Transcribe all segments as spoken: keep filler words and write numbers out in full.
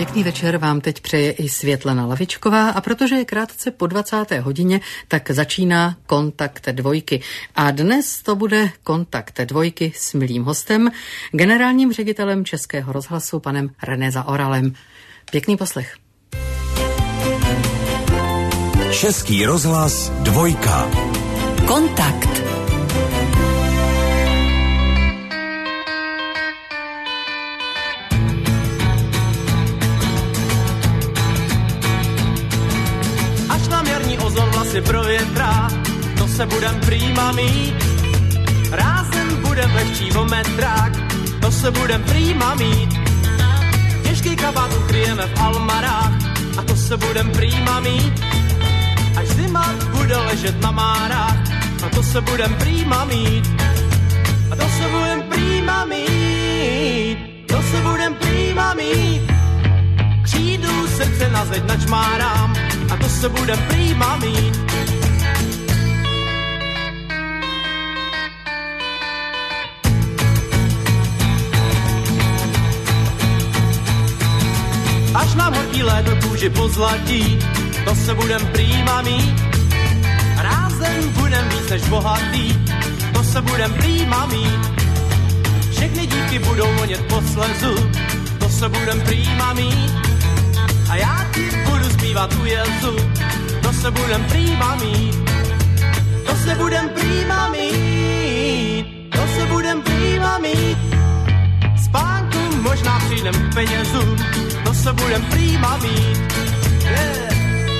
Pěkný večer vám teď přeje i Světlana Lavičková a protože je krátce po dvacáté hodině, tak začíná Kontakt dvojky. A dnes to bude Kontakt dvojky s milým hostem, generálním ředitelem Českého rozhlasu, panem René Zaoralem. Pěkný poslech. Český rozhlas dvojka. Kontakt. Až nám jarní ozon vlasy provětrá, to se budem prýma mít. Rázem budem lehčí o metrák, to se budem prýma mít. Těžký kabát ukryjeme v almarách, a to se budem prýma mít. Až zima bude ležet na márách, a to se budem prýma mít. A to se budem prýma mít. To se budem prýma mít. Křídlu srdce na zeď načmárám, a to se budem prýma mít. Až nám horký léto kůži pozlatí, to se budem prýma mít. Rázem budem víc než bohatý, to se budem prýma mít. Všechny dívky budou vonět po slezu, to se budem prýma mít. A já ti budu zpívat u jezu, to se budem prýma mít. To se budem prýma mít. To se budem prýma mít. Spánku možná přijdem k penězům, to se budem prýma mít. Yeah.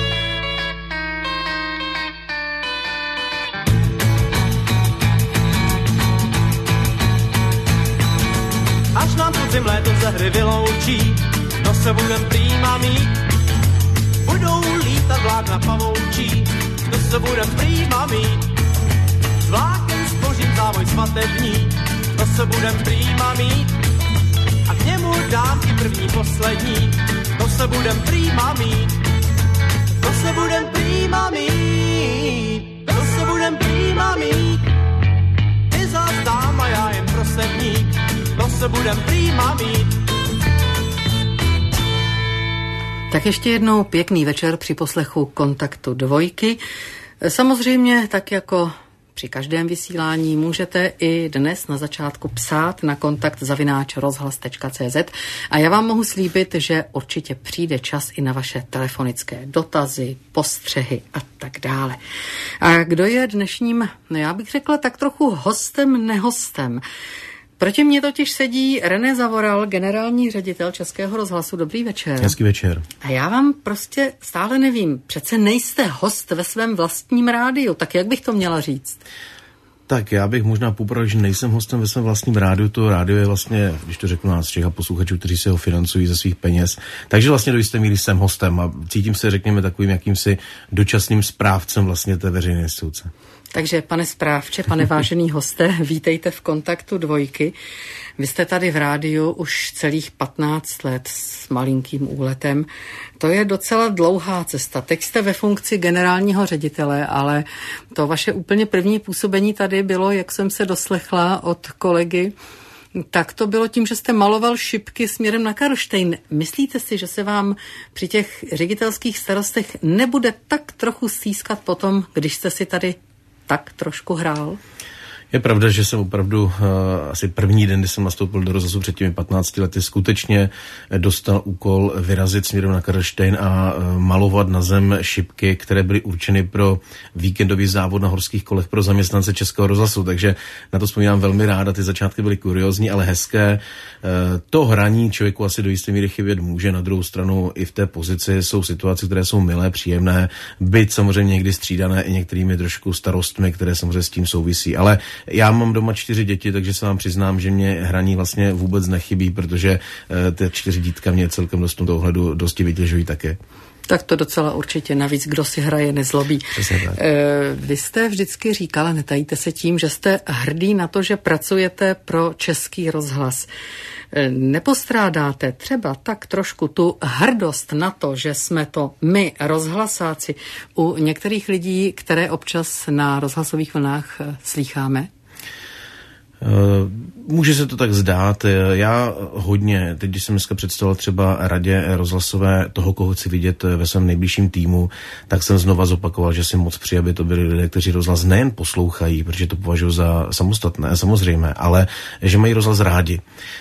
Až nám podzim léto ze hry vyloučí, to se budem prýma mít. Budou lítat vlákna pavoučí, to se budem prýma mít. S vlákem spořím závoj svatební, to se budem prýma mít. A k němu dám i první poslední, to se budem prýma mít. To se budem prýma mít. To se budem prýma mít. Ty zás dám a já jen prosebník, to se budem prýma mít. Tak ještě jednou pěkný večer při poslechu Kontaktu dvojky. Samozřejmě tak jako při každém vysílání můžete i dnes na začátku psát na kontakt zavináč rozhlas tečka cé zet a já vám mohu slíbit, že určitě přijde čas i na vaše telefonické dotazy, postřehy a tak dále. A kdo je dnešním, no já bych řekla tak trochu hostem, nehostem. Proti mně totiž sedí René Zaoral, generální ředitel Českého rozhlasu. Dobrý večer. Hezký večer. A já vám prostě stále nevím, přece nejste host ve svém vlastním rádiu, tak jak bych to měla říct? Tak já bych možná popravil, že nejsem hostem ve svém vlastním rádiu. To rádio je vlastně, když to řeknu, nás všech a posluchačů, kteří se ho financují ze svých peněz. Takže vlastně do jisté míry jsem hostem a cítím se, řekněme, takovým jakýmsi dočasným správcem vlastně té veřejné instituce. Takže pane správče, pane vážený hoste, vítejte v Kontaktu dvojky. Vy jste tady v rádiu už celých patnáct let s malinkým úletem. To je docela dlouhá cesta. Teď jste ve funkci generálního ředitele, ale to vaše úplně první působení tady bylo, jak jsem se doslechla od kolegy, tak to bylo tím, že jste maloval šipky směrem na Karlštejn. Myslíte si, že se vám při těch ředitelských starostech nebude tak trochu stýskat potom, když jste si tady tak trošku hrál? Je pravda, že jsem opravdu uh, asi první den, kdy jsem nastoupil do rozhlasu před těmi patnácti lety, skutečně dostal úkol vyrazit směrem na Karlštejn a uh, malovat na zem šipky, které byly určeny pro víkendový závod na horských kolech pro zaměstnance Českého rozhlasu. Takže na to vzpomínám velmi ráda. Ty začátky byly kuriózní, ale hezké. Uh, to hraní člověku asi do jisté míry chybět může. Na druhou stranu i v té pozici jsou situace, které jsou milé, příjemné, byť samozřejmě někdy střídané i některými trošku starostmi, které samozřejmě s tím souvisí. Ale já mám doma čtyři děti, takže se vám přiznám, že mě hraní vlastně vůbec nechybí, protože uh, ty čtyři dítka mě celkem dost v tomto ohledu dosti vytěžují také. Tak to docela určitě. Navíc, kdo si hraje, nezlobí. E, vy jste vždycky říkala, netajíte se tím, že jste hrdý na to, že pracujete pro Český rozhlas. E, nepostrádáte třeba tak trošku tu hrdost na to, že jsme to my, rozhlasáci, u některých lidí, které občas na rozhlasových vlnách slýcháme? Může se to tak zdát. Já hodně, teď když jsem dneska představil třeba radě rozhlasové toho, koho chci vidět ve svém nejbližším týmu, tak jsem znova zopakoval, že si moc přeji, aby to byli lidé, kteří rozhlas nejen poslouchají, protože to považuji za samostatné, samozřejmé, ale že mají rozhlas rádi.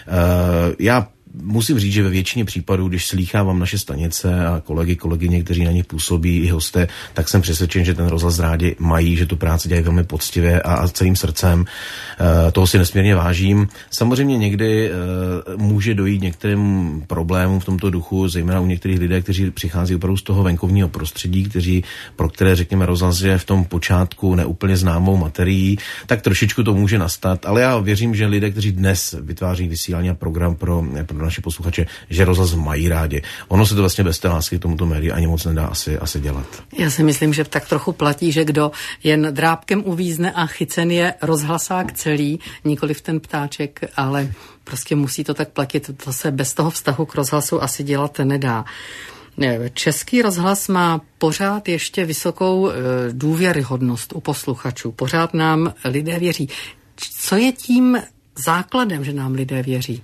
Já musím říct, že ve většině případů, když slýchávám naše stanice a kolegy, kolegyně, kteří na nich působí, i hosté, tak jsem přesvědčen, že ten rozhlas rádi mají, že tu práci dělají velmi poctivě a, a celým srdcem. E, toho si nesmírně vážím. Samozřejmě někdy e, může dojít některým problémům v tomto duchu, zejména u některých lidí, kteří přichází opravdu z toho venkovního prostředí, kteří, pro které, řekněme, rozhlas je v tom počátku neúplně známou materií, tak trošičku to může nastat, ale já věřím, že lidé, kteří dnes vytváří vysílání a program pro, pro naši posluchače, že rozhlas mají rádi. Ono se to vlastně bez té lásky k tomuto médiu ani moc nedá asi, asi dělat. Já si myslím, že tak trochu platí, že kdo jen drápkem uvízne a chycen je rozhlasák celý, nikoliv ten ptáček, ale prostě musí to tak platit. To se bez toho vztahu k rozhlasu asi dělat nedá. Český rozhlas má pořád ještě vysokou důvěryhodnost u posluchačů. Pořád nám lidé věří. Co je tím základem, že nám lidé věří?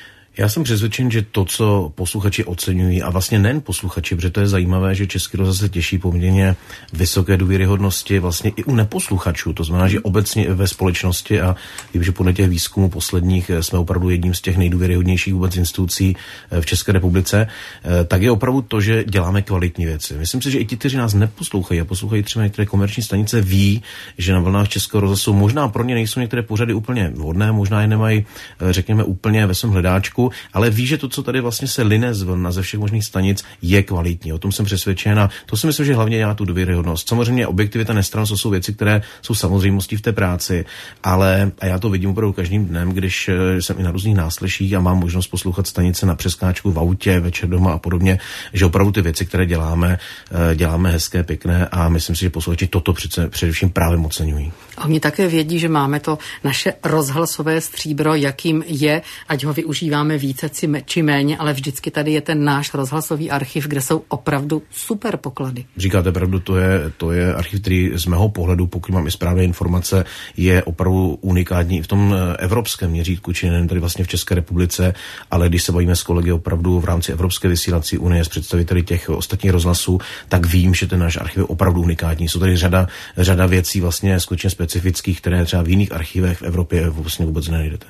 Já jsem přesvědčen, že to, co posluchači oceňují, a vlastně nejen posluchači, protože to je zajímavé, že Český rozhlas se těší poměrně vysoké důvěryhodnosti vlastně i u neposluchačů. To znamená, že obecně ve společnosti, a vím, že podle těch výzkumů posledních jsme opravdu jedním z těch nejdůvěryhodnějších vůbec institucí v České republice, tak je opravdu to, že děláme kvalitní věci. Myslím si, že i ti, kteří nás neposlouchají a poslouchají třeba některé komerční stanice, ví, že na vlnách Českého rozhlasu možná pro ně nejsou některé pořady úplně vhodné, možná je nemají, řekněme, úplně ve svém hledáčku, ale ví, že to, co tady vlastně se line z vlna ze všech možných stanic, je kvalitní. O tom jsem přesvědčen a to si myslím, že hlavně dělá tu důvěryhodnost. Samozřejmě objektivita, nestrannost jsou věci, které jsou samozřejmostí v té práci, ale a já to vidím opravdu každým dnem, když jsem i na různých násleších a mám možnost poslouchat stanice na přeskáčku v autě, večer doma a podobně, že opravdu ty věci, které děláme, děláme hezké, pěkné a myslím si, že posluchači toto přece především právě oceňují. A oni také vědí, že máme to naše rozhlasové stříbro, jakým je, ať ho využíváme více či méně, ale vždycky tady je ten náš rozhlasový archiv, kde jsou opravdu super poklady. Říkáte pravdu, to je, to je archiv, který z mého pohledu, pokud mám i správné informace, je opravdu unikátní v tom evropském měřítku, či nejen tady vlastně v České republice, ale když se bavíme s kolegy opravdu v rámci Evropské vysílací unie s představiteli těch ostatních rozhlasů, tak vím, že ten náš archiv je opravdu unikátní. Jsou tady řada, řada věcí vlastně skutečně specifických, které třeba v jiných archivech v Evropě vlastně vůbec nenajdete.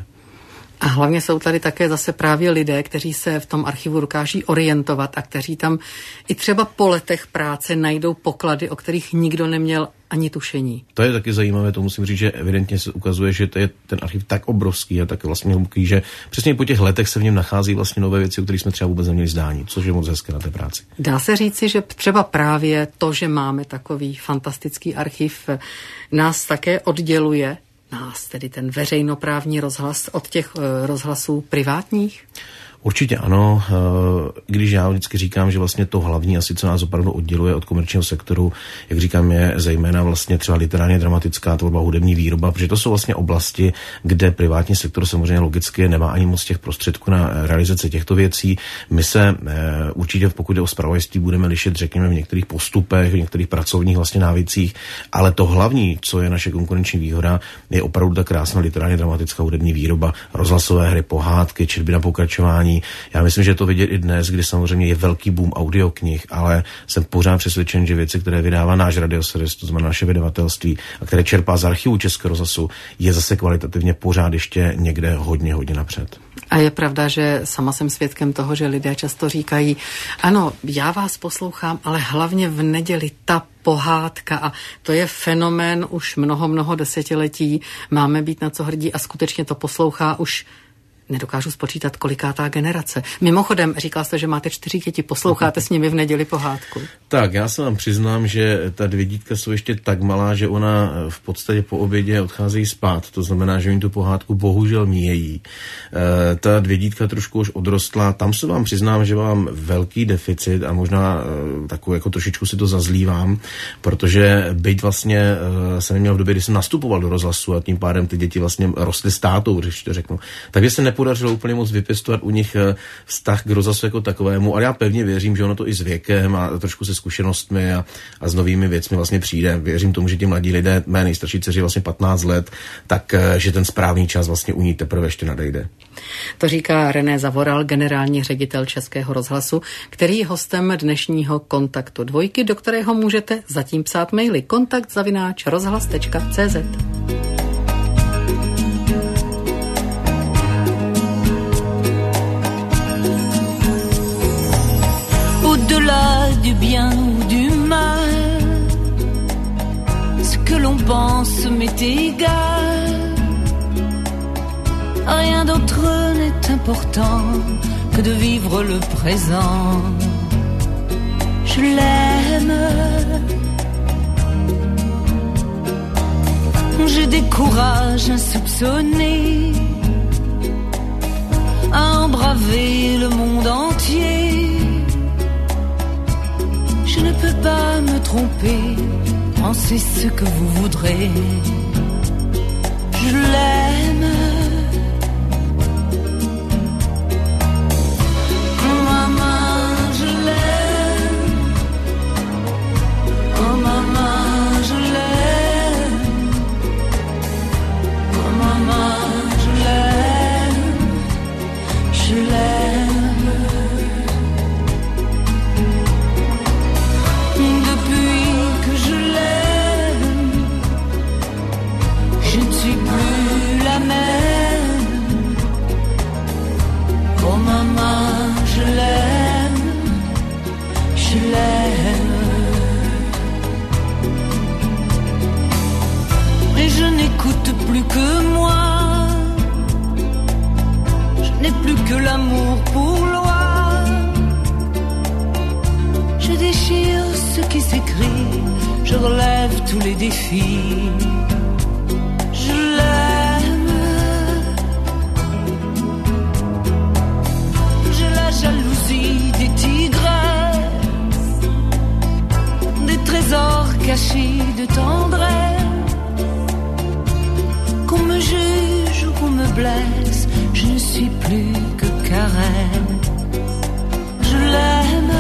A hlavně jsou tady také zase právě lidé, kteří se v tom archivu dokáží orientovat a kteří tam i třeba po letech práce najdou poklady, o kterých nikdo neměl ani tušení. To je taky zajímavé, to musím říct, že evidentně se ukazuje, že to je ten archiv tak obrovský a tak vlastně hluboký, že přesně po těch letech se v něm nachází vlastně nové věci, o kterých jsme třeba vůbec neměli zdání, což je moc hezké na té práci. Dá se říci, že třeba právě to, že máme takový fantastický archiv, nás také odděluje, nás, tedy ten veřejnoprávní rozhlas, od těch rozhlasů privátních? Určitě ano, i když já vždycky říkám, že vlastně to hlavní asi, co nás opravdu odděluje od komerčního sektoru, jak říkám, je zejména vlastně třeba literárně dramatická tvorba, hudební výroba, protože to jsou vlastně oblasti, kde privátní sektor samozřejmě logicky nemá ani moc těch prostředků na realizaci těchto věcí. My se určitě, pokud jde o zpravodajství, budeme lišit, řekněme, v některých postupech, v některých pracovních vlastně návycích, ale to hlavní, co je naše konkurenční výhoda, je opravdu ta krásná literárně dramatická hudební výroba, rozhlasové hry, pohádky, četby na pokračování. Já myslím, že to vidět i dnes, kdy samozřejmě je velký boom audioknih, ale jsem pořád přesvědčen, že věci, které vydává náš radioservis, to znamená naše vydavatelství, a které čerpá z archivu Českého rozhlasu, je zase kvalitativně pořád ještě někde hodně, hodně napřed. A je pravda, že sama jsem svědkem toho, že lidé často říkají, ano, já vás poslouchám, ale hlavně v neděli ta pohádka a to je fenomén už mnoho, mnoho desetiletí, máme být na co hrdí a skutečně to poslouchá už nedokážu spočítat, kolikátá generace. Mimochodem, říkal jste, že máte čtyři děti, posloucháte s nimi v neděli pohádku. Tak, já se vám přiznám, že ta dvě dítka jsou ještě tak malá, že ona v podstatě po obědě odcházejí spát. To znamená, že oni tu pohádku bohužel míjejí. E, ta dvě dítka trošku už odrostla. Tam se vám přiznám, že mám velký deficit a možná e, takovou jako trošičku si to zazlívám, protože byť vlastně e, jsem neměl v době, kdy jsem nastupoval do rozhlasu a tím pádem ty děti vlastně rostly s tátou, když to řeknu. Takže jsem nepodařilo úplně moc vypěstovat u nich vztah k rozhlasu jako takovému, ale já pevně věřím, že ono to i s věkem a trošku se zkušenostmi a, a s novými věcmi vlastně přijde. Věřím tomu, že ti mladí lidé, mé nejstarší dceři vlastně patnáct let, tak že ten správný čas vlastně u ní teprve ještě nadejde. To říká René Zavoral, generální ředitel Českého rozhlasu, který je hostem dnešního Kontaktu dvojky, do kterého můžete zatím psát maily kontakt zavináč rozhlas tečka cé zet. Au-delà du bien ou du mal, ce que l'on pense m'est égal. Rien d'autre n'est important que de vivre le présent. Je l'aime. J'ai des courages insoupçonnés à embraver le monde entier. Je ne peux pas me tromper, pensez ce que vous voudrez. Je l'aime. Maman, je l'aime. Oh maman, je l'aime. Oh maman, je l'aime. Je l'aime. Depuis que je l'aime, je ne suis plus la même. Oh maman, je l'aime, je l'aime. Et je n'écoute plus que moi. Je n'ai plus que l'amour pour loi. Je déchire ce qui s'écrit, je relève tous les défis. Je l'aime. J'ai la jalousie des tigresses, des trésors cachés de tendresse. Qu'on me juge ou qu'on me blesse, je ne suis plus que caresse. Je l'aime.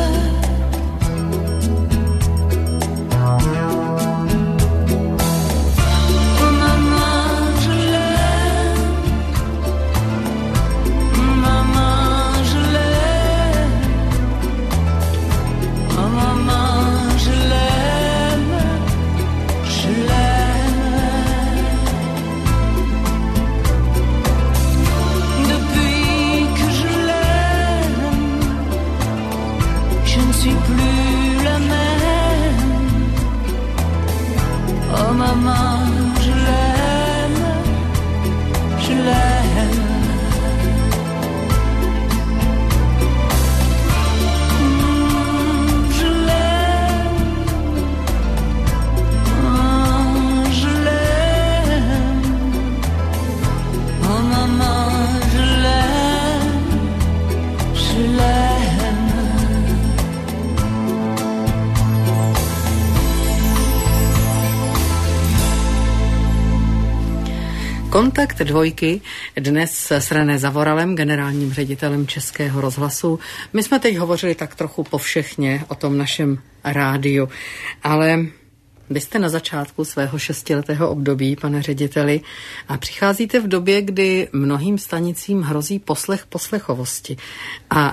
Kontakt dvojky dnes s René Zavoralem, generálním ředitelem Českého rozhlasu. My jsme teď hovořili tak trochu povšechně o tom našem rádiu, ale vy jste na začátku svého šestiletého období, pane řediteli, a přicházíte v době, kdy mnohým stanicím hrozí poslech poslechovosti. A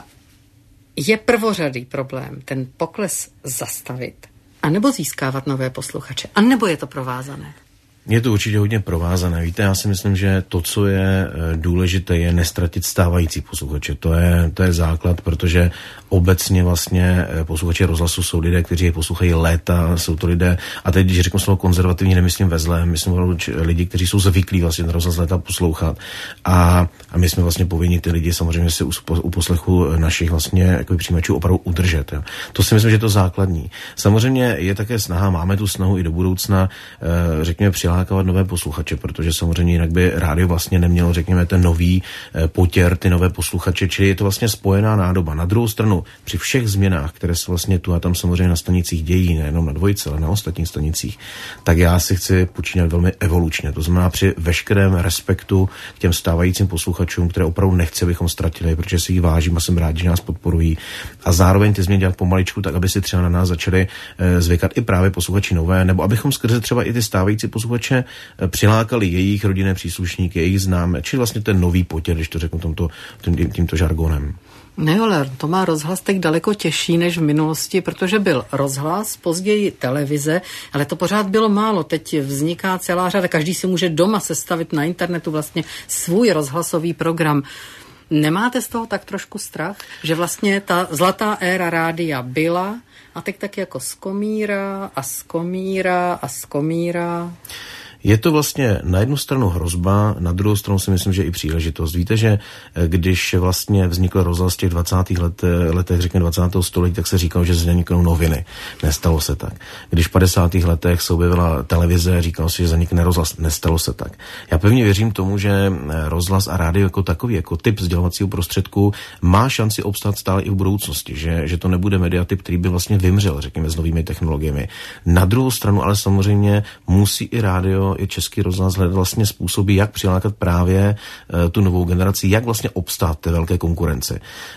je prvořadý problém ten pokles zastavit, anebo získávat nové posluchače, anebo je to provázané? Je to určitě hodně provázané. Víte, já si myslím, že to, co je důležité, je nestratit stávající posluchače. To je, to je základ, protože obecně vlastně posluchači rozhlasu jsou lidé, kteří je poslouchají léta, jsou to lidé, a teď, když řeknu slovo konzervativní, nemyslím ve zlém, myslím lidi, kteří jsou zvyklí vlastně na rozhlas léta poslouchat. A, a my jsme vlastně povinni ty lidi samozřejmě se u, u poslechu našich vlastně jako přijímačů opravdu udržet. Jo. To si myslím, že je to základní. Samozřejmě je také snaha, máme tu snahu i do budoucna, řekněme, přihlásit přilákávat nové posluchače, protože samozřejmě jinak by rádio vlastně nemělo, řekněme, ten nový potěr, ty nové posluchače, čili je to vlastně spojená nádoba. Na druhou stranu, při všech změnách, které se vlastně tu a tam samozřejmě na stanicích dějí, nejenom na dvojce, ale na ostatních stanicích, tak já si chci počínat velmi evolučně. To znamená při veškerém respektu k těm stávajícím posluchačům, které opravdu nechci, abychom ztratili, protože si jich vážím a jsem rád, že nás podporují. A zároveň ty změny dělat pomaličku, tak aby si třeba na nás začali e, zvykat i právě posluchači nové, nebo abychom skrze třeba i ty stávající posluchače e, přilákali jejich rodinné příslušníky, jejich známé, či vlastně ten nový potěr, když to řeknu tomto, tím, tímto žargonem. Ne, ale to má rozhlas tak daleko těžší než v minulosti, protože byl rozhlas, později televize, ale to pořád bylo málo. Teď vzniká celá řada, každý si může doma sestavit na internetu vlastně svůj rozhlasový program. Nemáte z toho tak trošku strach, že vlastně ta zlatá éra rádia byla a teď tak jako skomírá a skomírá a skomírá? Je to vlastně na jednu stranu hrozba, na druhou stranu si myslím, že i příležitost. Víte, že když vlastně vznikl rozhlas v těch dvacátých let, letech, řekněme dvacátého století, tak se říkalo, že zaniknou noviny. Nestalo se tak. Když v padesátých letech se objevila televize, říkalo se, že zanikne rozhlas. Nestalo se tak. Já pevně věřím tomu, že rozhlas a rádio jako takový, jako typ sdělovacího prostředku má šanci obstát stále i v budoucnosti, že, že to nebude mediatyp, který by vlastně vymřel, řekněme, s novými technologiemi. Na druhou stranu ale samozřejmě musí i rádio, i Český rozhlas hledat vlastně způsoby, jak přilákat právě uh, tu novou generaci, jak vlastně obstát té velké konkurenci.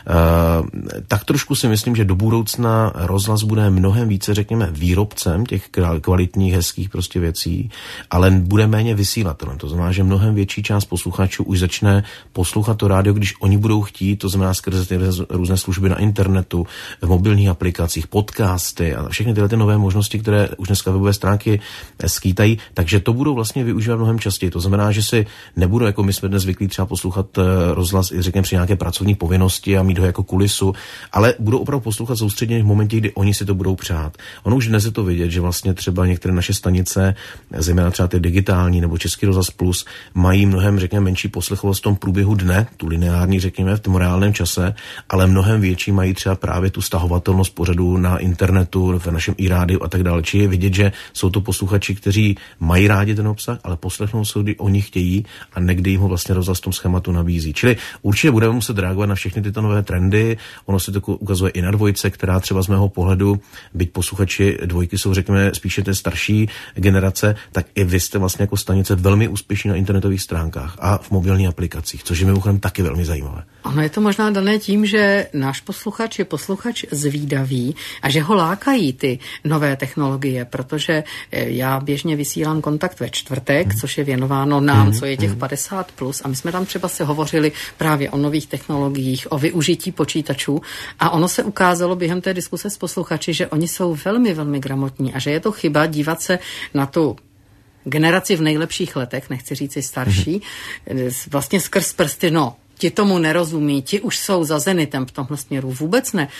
Uh, tak trošku si myslím, že do budoucna rozhlas bude mnohem více, řekněme, výrobcem těch kvalitních, hezkých prostě věcí, ale bude méně vysílatelem. To znamená, že mnohem větší část posluchačů už začne poslouchat to rádio, když oni budou chtít, to znamená skrze ty různé služby na internetu, v mobilních aplikacích, podcasty a všechny tyhle ty nové možnosti, které už dneska webové stránky skýtají, takže to budou vlastně využívat mnohem častěji. To znamená, že si nebudou, jako my jsme dnes zvyklí třeba poslouchat rozhlas, řekněme, při nějaké pracovní povinnosti a mít ho jako kulisu, ale budou opravdu poslouchat soustředěně v momentě, kdy oni si to budou přát. Ono už dnes je to vidět, že vlastně třeba některé naše stanice, zejména třeba ty digitální nebo Český rozhlas plus, mají mnohem, řekněme, menší poslechovost v tom průběhu dne, tu lineární, řekněme, v tom reálném čase, ale mnohem větší mají třeba právě tu stahovatelnost pořadu na internetu, v našem i rádiu a tak dále. Či je vidět, že jsou to posluchači, kteří mají rádi ten obsah, ale poslechnou se, kdy oni chtějí a někdy jim ho vlastně rozhlas v tom schématu nabízí. Čili určitě budeme muset reagovat na všechny tyto nové trendy. Ono se to ukazuje i na dvojce, která třeba z mého pohledu, byť posluchači dvojky jsou, řekněme, spíše té starší generace, tak i vy jste vlastně jako stanice velmi úspěšní na internetových stránkách a v mobilních aplikacích, což je mimochodem taky velmi zajímavé. Ono je to možná dané tím, že náš posluchač je posluchač zvídavý a že ho lákají ty nové technologie, protože já běžně vysílám Kontakt ve čtvrtek, hmm. což je věnováno nám, hmm. co je těch padesát plus, a my jsme tam třeba si hovořili právě o nových technologiích, o využití počítačů a ono se ukázalo během té diskuse s posluchači, že oni jsou velmi, velmi gramotní a že je to chyba dívat se na tu generaci v nejlepších letech, nechci říct i starší, hmm. vlastně skrz prsty, no, ti tomu nerozumí, ti už jsou za zenitem v tomhle směru. Vůbec ne.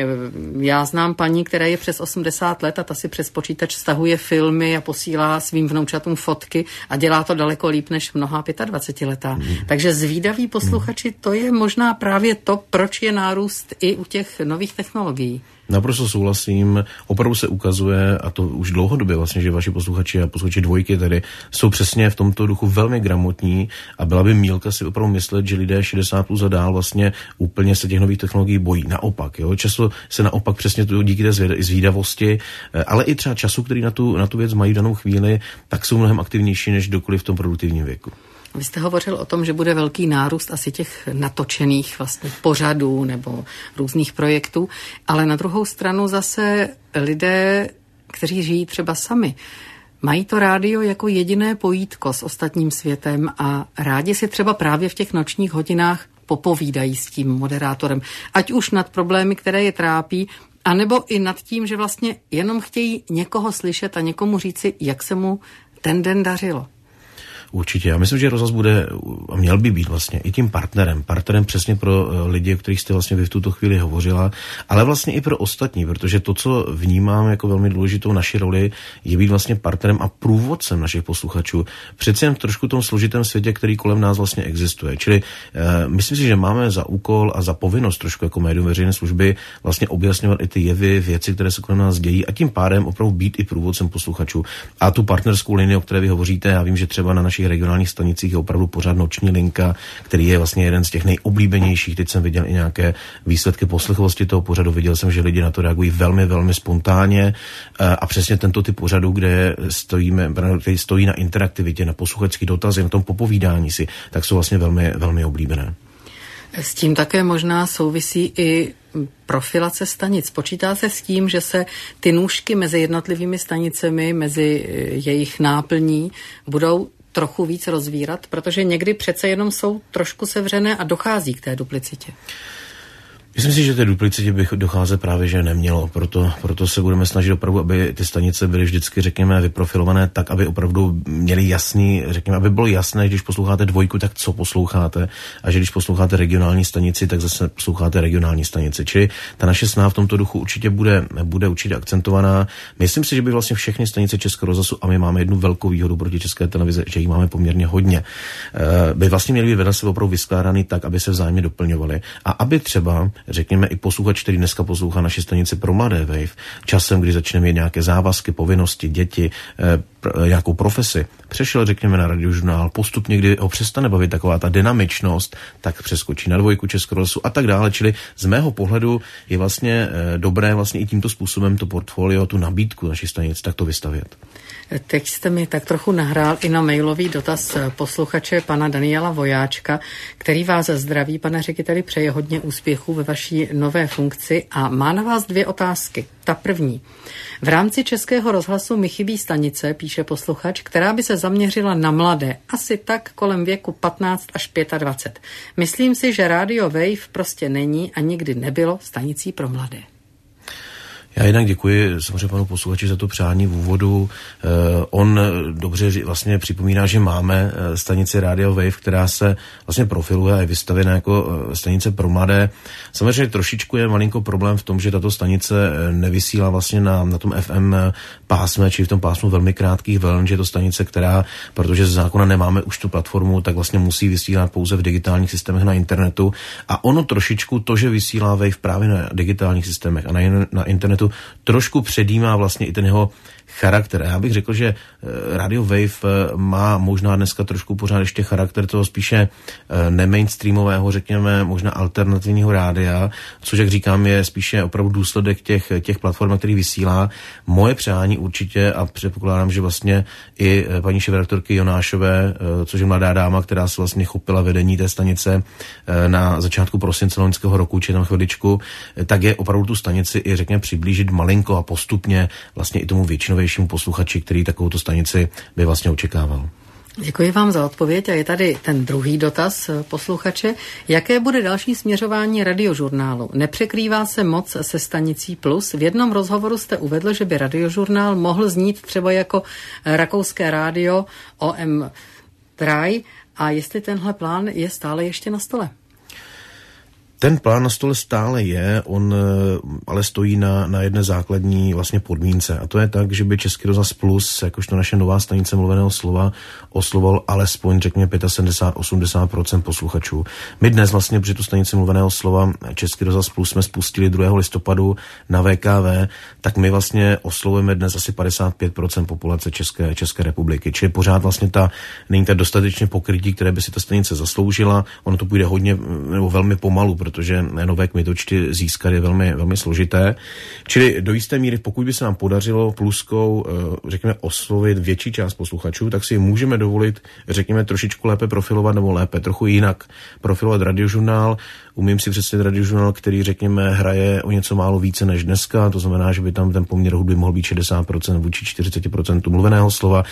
Já znám paní, která je přes osmdesát let a ta si přes počítač stahuje filmy a posílá svým vnoučatům fotky a dělá to daleko líp než mnohá pětadvacetiletá. Mm. Takže zvídaví posluchači, to je možná právě to, proč je nárůst i u těch nových technologií. Naprosto souhlasím. Opravdu se ukazuje, a to už dlouhodobě vlastně, že vaši posluchači a posluchači dvojky tady jsou přesně v tomto duchu velmi gramotní a byla by mýlka si opravdu myslet, že lidé šedesát plus a dál vlastně úplně se těch nových technologií bojí. Naopak, jo. Často se naopak přesně to díky té zvídavosti, ale i třeba času, který na tu, na tu věc mají v danou chvíli, tak jsou mnohem aktivnější než kdokoliv v tom produktivním věku. Vy jste hovořil o tom, že bude velký nárůst asi těch natočených vlastně pořadů nebo různých projektů, ale na druhou stranu zase lidé, kteří žijí třeba sami, mají to rádio jako jediné pojítko s ostatním světem a rádi si třeba právě v těch nočních hodinách popovídají s tím moderátorem, ať už nad problémy, které je trápí, anebo i nad tím, že vlastně jenom chtějí někoho slyšet a někomu říci, jak se mu ten den dařilo. Určitě. Já myslím, že rozhlas bude a měl by být vlastně i tím partnerem. Partnerem přesně pro lidi, o kterých jste vlastně vy v tuto chvíli hovořila, ale vlastně i pro ostatní, protože to, co vnímám jako velmi důležitou naši roli, je být vlastně partnerem a průvodcem našich posluchačů. Přeci jen v trošku tom složitém světě, který kolem nás vlastně existuje. Čili eh, myslím si, že máme za úkol a za povinnost trošku jako médium veřejné služby vlastně objasňovat i ty jevy, věci, které se kolem nás dějí a tím pádem opravdu být i průvodcem posluchačů. A tu partnerskou linii, o které vy hovoříte, já vím, že třeba na našich regionálních stanicích je opravdu pořád noční linka, který je vlastně jeden z těch nejoblíbenějších. Teď jsem viděl i nějaké výsledky poslechovosti toho pořadu. Viděl jsem, že lidi na to reagují velmi, velmi spontánně a přesně tento typ pořadu, kde stojíme, který stojí na interaktivitě, na posluchačských dotazy, na tom popovídání si, tak jsou vlastně velmi, velmi oblíbené. S tím také možná souvisí i profilace stanic. Počítá se s tím, že se ty nůžky mezi jednotlivými stanicemi, mezi jejich náplní budou trochu víc rozvírat, protože někdy přece jenom jsou trošku sevřené a dochází k té duplicitě. Myslím si, že té duplicitě by docházet právě že nemělo, proto, proto se budeme snažit opravdu, aby ty stanice byly vždycky, řekněme, vyprofilované tak, aby opravdu měly jasný, řekněme, aby bylo jasné, když posloucháte dvojku, tak co posloucháte, a že když posloucháte regionální stanici, tak zase posloucháte regionální stanici. Čili ta naše snaha v tomto duchu určitě bude, bude určitě akcentovaná. Myslím si, že by vlastně všechny stanice Českého rozhlasu, a my máme jednu velkou výhodu proti České televize, že jich máme poměrně hodně, by vlastně měly být vedle sebe opravdu vyskládaný tak, aby se vzájemně doplňovaly a aby třeba řekněme i posluchač, který dneska poslouchá naši stanici pro mladé Wave, časem, kdy začneme mít nějaké závazky, povinnosti, děti, eh, pr- nějakou profesi, přešel, řekněme, na radiožurnál, postupně, kdy ho přestane bavit taková ta dynamičnost, tak přeskočí na dvojku Českého rozhlasu a tak dále. Čili z mého pohledu je vlastně eh, dobré vlastně i tímto způsobem to portfolio, tu nabídku našich stanic takto vystavět. Teď jste mi tak trochu nahrál i na mailový dotaz posluchače pana Daniela Vojáčka, který vás zdraví, pane řediteli, přeje hodně úspěchů ve vaší nové funkci a má na vás dvě otázky. Ta první. V rámci Českého rozhlasu mi chybí stanice, píše posluchač, která by se zaměřila na mladé, asi tak kolem věku patnáct až dvacet pět. Myslím si, že Radio Wave prostě není a nikdy nebylo stanicí pro mladé. Já jinak děkuji samozřejmě panu posluchači za to přání v úvodu. Eh, on dobře vlastně připomíná, že máme stanici Radio Wave, která se vlastně profiluje a je vystavěna jako stanice pro mladé. Samozřejmě trošičku je malinko problém v tom, že tato stanice nevysílá vlastně na, na tom F M pásme, či v tom pásmu velmi krátkých vln, že je to stanice, která, protože z zákona nemáme už tu platformu, tak vlastně musí vysílat pouze v digitálních systémech na internetu. A ono trošičku to, že vysílá Wave právě na digitálních systémech a na, na internetu, trošku předjímá vlastně i ten jeho charakter. Já bych řekl, že Radio Wave má možná dneska trošku pořád ještě charakter toho spíše nemainstreamového, řekněme, možná alternativního rádia, což, jak říkám, je spíše opravdu důsledek těch, těch platform, který vysílá. Moje přání určitě, a předpokládám, že vlastně i paní šéfredaktorky Jonášové, což je mladá dáma, která se vlastně chopila vedení té stanice na začátku prosince loňského roku, či tam chviličku, tak je opravdu tu stanici i, řekněme, přiblížit malinko a postupně vlastně i tomu většinou posluchači, který takovouto stanici by vlastně očekával. Děkuji vám za odpověď a je tady ten druhý dotaz posluchače. Jaké bude další směřování radiožurnálu? Nepřekrývá se moc se stanicí Plus? V jednom rozhovoru jste uvedl, že by radiožurnál mohl znít třeba jako rakouské rádio O M tři a jestli tenhle plán je stále ještě na stole? Ten plán na stole stále je, on ale stojí na, na jedné základní vlastně podmínce. A to je tak, že by Český rozhlas Plus, jakožto naše nová stanice mluveného slova, oslovoval alespoň, řekněme, sedmdesát až osmdesát procent posluchačů. My dnes vlastně při tu stanici mluveného slova Český rozhlas Plus jsme spustili druhého listopadu na V K V, tak my vlastně oslovujeme dnes asi padesát pět procent populace České, České republiky. Čili pořád vlastně ta, není ta dostatečně pokrytí, které by si ta stanice zasloužila. Ono to půjde hodně nebo velmi pomalu, protože nové kmitočty získat je velmi, velmi složité. Čili do jisté míry, pokud by se nám podařilo Pluskou, řekněme, oslovit větší část posluchačů, tak si můžeme dovolit, řekněme, trošičku lépe profilovat nebo lépe, trochu jinak profilovat radiožurnál. Umím si představit radiožurnál, který, řekněme, hraje o něco málo více než dneska, to znamená, že by tam ten poměr hudby mohl být šedesát procent vůči čtyřicet procent mluveného slova.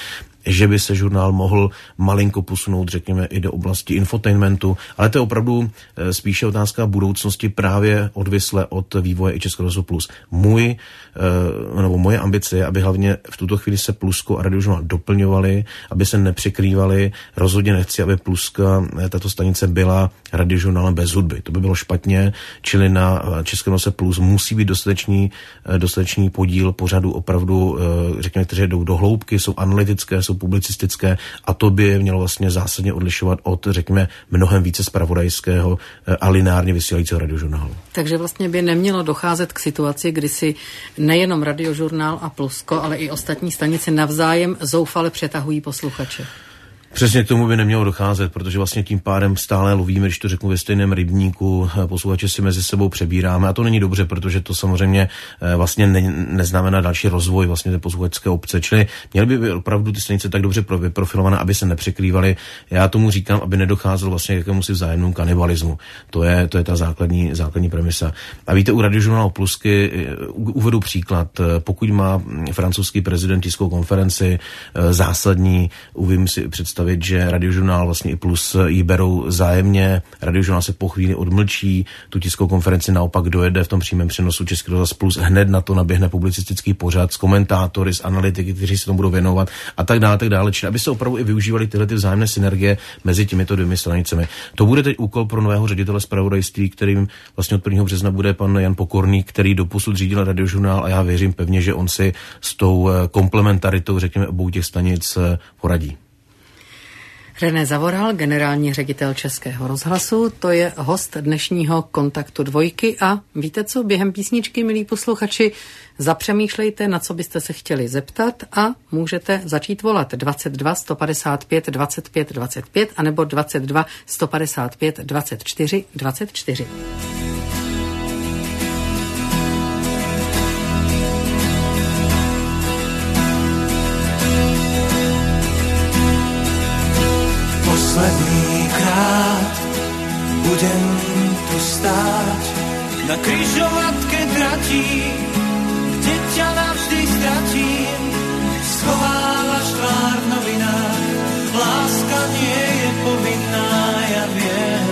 že by se žurnál mohl malinko posunout, řekněme, i do oblasti infotainmentu, ale to je opravdu spíše otázka budoucnosti právě odvisle od vývoje i Českého rozhlasu Plus. Můj, nebo moje ambice je, aby hlavně v tuto chvíli se Plusko a Radiožurnál doplňovaly, aby se nepřekrývaly. Rozhodně nechci, aby Pluska, tato stanice byla Radiožurnálem bez hudby. To by bylo špatně, čili na Českém rozhlase Plus musí být dostatečný, dostatečný podíl pořadu opravdu, řekněme, které jdou do hloubky, jsou analytické, jsou publicistické a to by mělo vlastně zásadně odlišovat od, řekněme, mnohem více zpravodajského a lineárně vysílajícího Radiožurnálu. Takže vlastně by nemělo docházet k situaci, kdy si nejenom Radiožurnál a Plusko, ale i ostatní stanice navzájem zoufale přetahují posluchače. Přesně k tomu by nemělo docházet, protože vlastně tím pádem stále lovíme, když to řeknu, ve stejném rybníku, posluchače si mezi sebou přebíráme a to není dobře, protože to samozřejmě vlastně ne, neznamená další rozvoj vlastně té posluchačské obce, čili měly by být opravdu ty stanice tak dobře vyprofilované, aby se nepřekrývaly. Já tomu říkám, aby nedocházelo vlastně k jakémusi vzájemnému kanibalismu. To je, to je ta základní, základní premisa. A víte, u Radiožurnálu Plusky uvedu příklad. Pokud má francouzský prezident tiskovou konferenci zásadní, umím si představit, že Radiožurnál vlastně i Plus ji berou zájemně, Radiožurnál se po chvíli odmlčí, tu tiskovou konferenci naopak dojede v tom přímém přenosu Český rozhlas Plus, hned na to naběhne publicistický pořad s komentátory, s analytiky, kteří se tomu budou věnovat a tak dále, tak dále, čili aby se opravdu i využívali tyhle ty vzájemné synergie mezi těmito dvěmi stranicemi. To bude teď úkol pro nového ředitele zpravodajství, kterým vlastně od prvního března bude pan Jan Pokorný, který doposud řídil Radiožurnál a já věřím pevně, že on si s tou komplementaritou, řekněme, obou těch stanic poradí. René Zavoral, generální ředitel Českého rozhlasu, to je host dnešního Kontaktu dvojky a víte co, během písničky, milí posluchači, zapřemýšlejte, na co byste se chtěli zeptat a můžete začít volat dvacet dva sto padesát pět dvacet pět dvacet pět anebo dvacet dva sto padesát pět dvacet čtyři dvacet čtyři. Posledný krát budem tu stáť na križovatke tratí, kde ťa navždy stratím. Schovávaš tvár v novinách, láska nie je povinná, ja viem.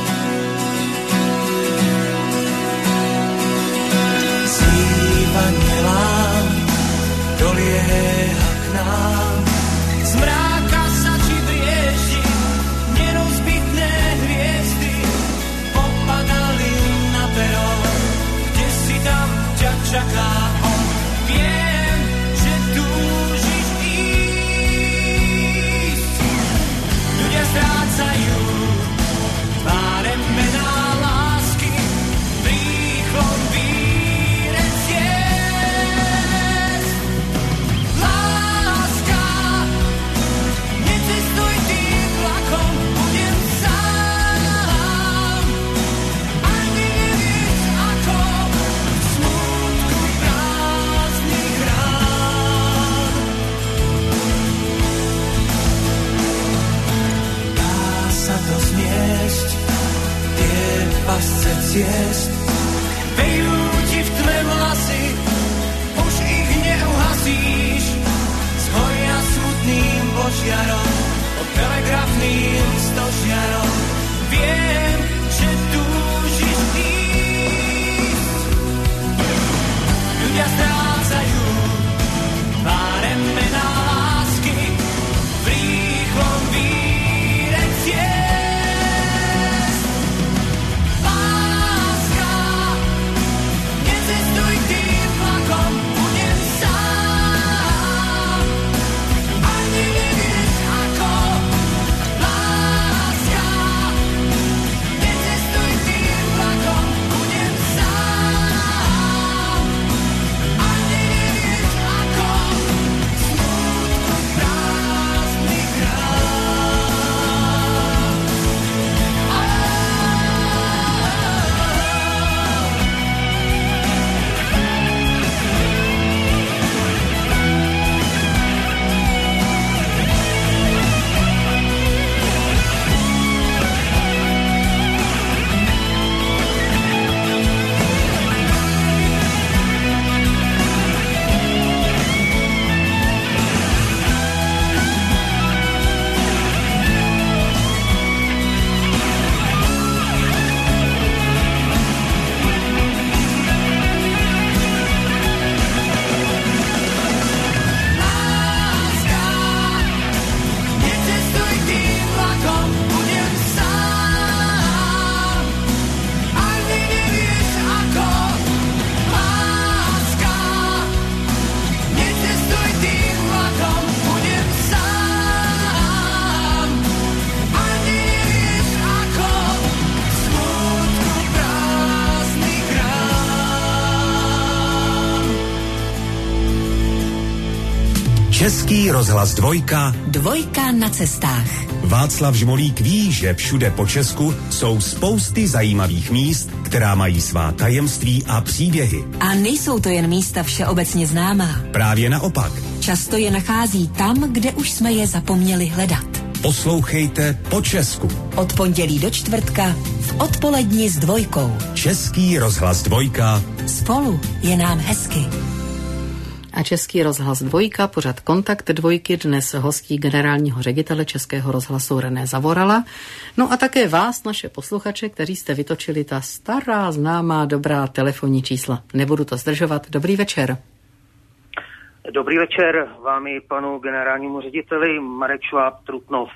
Zývanie lám dolieha k nám, zmráka sa či brieždi, nerozbitné hviezdy popadali na pero, kde si tam ťa čaká on. Viem, že túžiš ísť, ľudia strácajú tváre mená lásky, rýchlo víre ciest. Láska, necestuj tým vlakom, budem sám, ani nevíš ako, v smútku brán. Český rozhlas dvojka. Dvojka na cestách. Václav Žmolík ví, že všude po Česku jsou spousty zajímavých míst, která mají svá tajemství a příběhy. A nejsou to jen místa všeobecně známá. Právě naopak. Často je nachází tam, kde už jsme je zapomněli hledat. Poslouchejte po Česku. Od pondělí do čtvrtka v odpoledni s dvojkou. Český rozhlas dvojka. Spolu je nám hezky. A Český rozhlas dvojka, pořad Kontakt dvojky, dnes hostí generálního ředitele Českého rozhlasu René Zavorala. No a také vás, naše posluchače, kteří jste vytočili ta stará, známá, dobrá telefonní čísla. Nebudu to zdržovat. Dobrý večer. Dobrý večer vám i panu generálnímu řediteli Marek Šváb, Trutnov.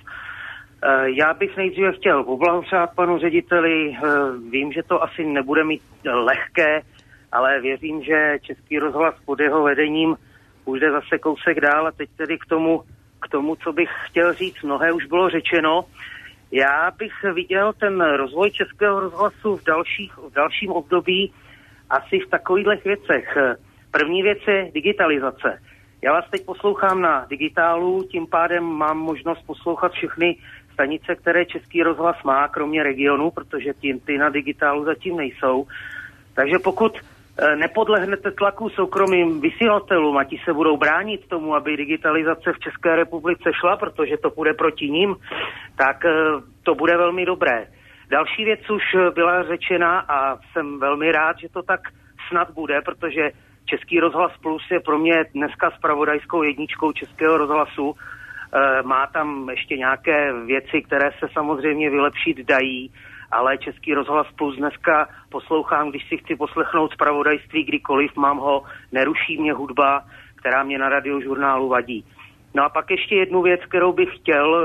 Já bych nejdříve chtěl poblahopřát panu řediteli. Vím, že to asi nebude mít lehké, ale věřím, že Český rozhlas pod jeho vedením půjde zase kousek dál. A teď tedy k tomu, k tomu, co bych chtěl říct, mnohé už bylo řečeno. Já bych viděl ten rozvoj Českého rozhlasu v, dalších, v dalším období asi v takových věcech. První věc je digitalizace. Já vás teď poslouchám na digitálu, tím pádem mám možnost poslouchat všechny stanice, které Český rozhlas má, kromě regionu, protože ty, ty na digitálu zatím nejsou. Takže pokud nepodlehnete tlaku soukromým vysílatelům a ti se budou bránit tomu, aby digitalizace v České republice šla, protože to půjde proti ním, tak to bude velmi dobré. Další věc už byla řečena a jsem velmi rád, že to tak snad bude, protože Český rozhlas Plus je pro mě dneska zpravodajskou jedničkou Českého rozhlasu. Má tam ještě nějaké věci, které se samozřejmě vylepšit dají, ale Český rozhlas Plus dneska poslouchám, když si chci poslechnout zpravodajství kdykoliv, mám ho, neruší mě hudba, která mě na radiožurnálu vadí. No a pak ještě jednu věc, kterou bych chtěl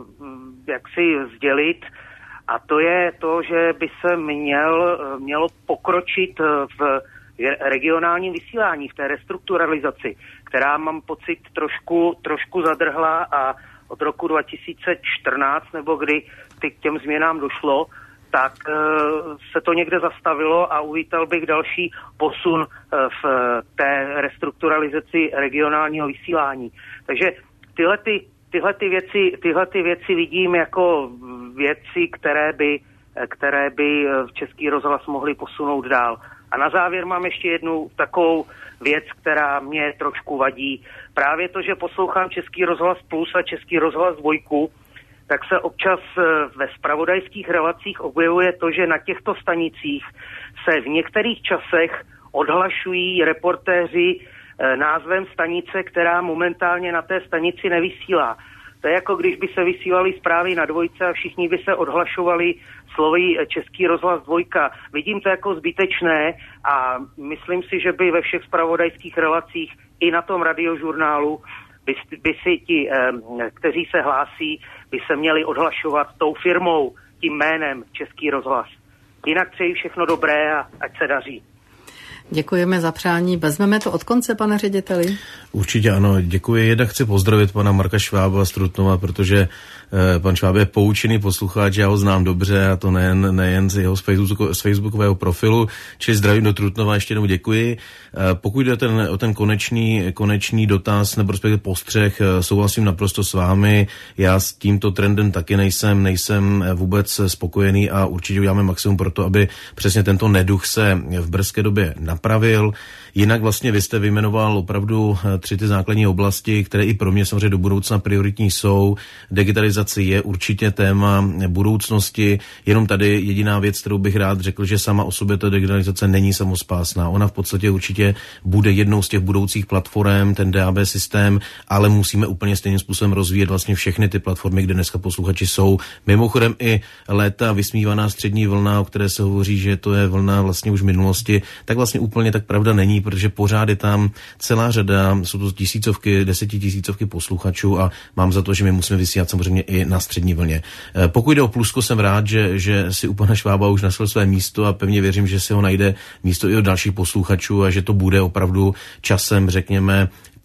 jaksi sdělit, a to je to, že by se měl, mělo pokročit v regionálním vysílání, v té restrukturalizaci, která, mám pocit, trošku, trošku zadrhla a od roku dva tisíce čtrnáct, nebo kdy k těm změnám došlo, tak e, se to někde zastavilo a uvítal bych další posun e, v té restrukturalizaci regionálního vysílání. Takže tyhle, ty, tyhle, ty věci, tyhle ty věci vidím jako věci, které by, které by v Český rozhlas mohly posunout dál. A na závěr mám ještě jednu takovou věc, která mě trošku vadí. Právě to, že poslouchám Český rozhlas Plus a Český rozhlas dvojku, tak se občas ve zpravodajských relacích objevuje to, že na těchto stanicích se v některých časech odhlašují reportéři názvem stanice, která momentálně na té stanici nevysílá. To je jako když by se vysílaly zprávy na dvojce a všichni by se odhlašovali slovy Český rozhlas dvojka. Vidím to jako zbytečné a myslím si, že by ve všech zpravodajských relacích i na tom radiožurnálu by, by si ti, eh, kteří se hlásí, by se měli odhlašovat tou firmou, tím jménem Český rozhlas. Jinak přeji všechno dobré a ať se daří. Děkujeme za přání. Vezmeme to od konce, pane řediteli? Určitě ano, děkuji. Jednak chci pozdravit pana Marka Švába z Trutnova, protože eh, pan Šváb je poučený posluchač, já ho znám dobře a to nejen, nejen z jeho z, Facebooku, z facebookového profilu, čili zdravím do Trutnova, ještě jednou děkuji. Eh, pokud jde o ten, o ten konečný, konečný dotaz nebo respektive postřeh, eh, souhlasím naprosto s vámi, já s tímto trendem taky nejsem, nejsem vůbec spokojený a určitě uděláme maximum pro to, aby přesně tento neduch se v brzké době napravil. Jinak vlastně vy jste vyjmenoval opravdu tři ty základní oblasti, které i pro mě samozřejmě do budoucna prioritní jsou. Digitalizace je určitě téma budoucnosti, jenom tady jediná věc, kterou bych rád řekl, že sama o sobě ta digitalizace není samospásná. Ona v podstatě určitě bude jednou z těch budoucích platform, ten D A B systém, ale musíme úplně stejným způsobem rozvíjet vlastně všechny ty platformy, kde dneska posluchači jsou. Mimochodem i léta vysmívaná střední vlna, o které se hovoří, že to je vlna vlastně už minulosti, tak vlastně úplně tak pravda není, protože pořád je tam celá řada, jsou to tisícovky, desetitisícovky posluchačů a mám za to, že my musíme vysílat samozřejmě i na střední vlně. Pokud jde o Plusko, jsem rád, že, že si u pana Švába už našel své místo a pevně věřím, že si ho najde místo i od dalších posluchačů a že to bude opravdu časem, řekněme,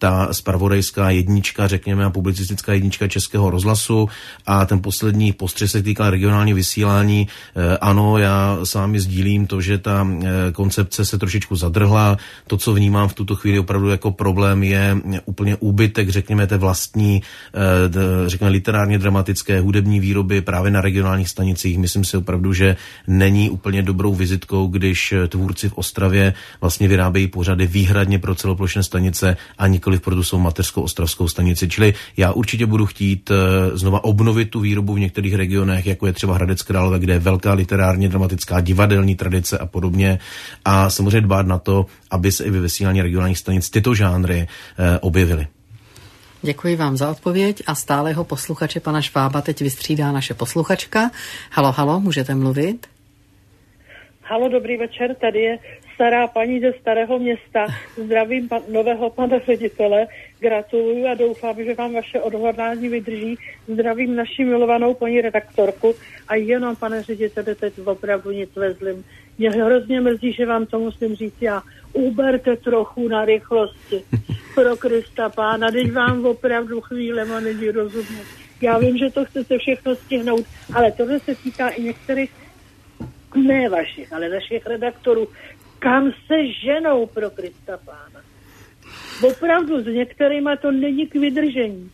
ta zpravodajská jednička, řekněme, a publicistická jednička Českého rozhlasu a ten poslední postřeh se týkal regionální vysílání. Ano, já s vámi sdílím to, že ta koncepce se trošičku zadrhla. To, co vnímám v tuto chvíli opravdu jako problém, je úplně úbytek, řekněme, té vlastní, řekněme, literárně dramatické hudební výroby právě na regionálních stanicích. Myslím si opravdu, že není úplně dobrou vizitkou, když tvůrci v Ostravě vlastně vyrábějí pořady výhradně pro celoplošné stanice a nikoliv pro tu svou mateřskou ostravskou stanici. Čili já určitě budu chtít znova obnovit tu výrobu v některých regionech, jako je třeba Hradec Králové, kde je velká literárně dramatická divadelní tradice a podobně. A samozřejmě dbát na to, aby se i ve vysílání regionálních stanic tyto žánry eh, objevily. Děkuji vám za odpověď a stálého posluchače pana Švába teď vystřídá naše posluchačka. Halo, halo, můžete mluvit? Halo, dobrý večer, tady je stará paní ze Starého Města. Zdravím pan, nového pana ředitele, gratuluju a doufám, že vám vaše odhodlání vydrží. Zdravím naši milovanou paní redaktorku a jenom, pane ředitele, teď opravdu nic vezlim. Mě hrozně mrzí, že vám to musím říct já. Uberte trochu na rychlosti. Pro Krista Pána, teď vám opravdu chvílema není rozumět. Já vím, že to chcete všechno stihnout, ale tohle se týká i některých, ne vašich, ale našich redaktorů. Kam se ženou, pro Krista Pána? Opravdu s některýma to není k vydržení.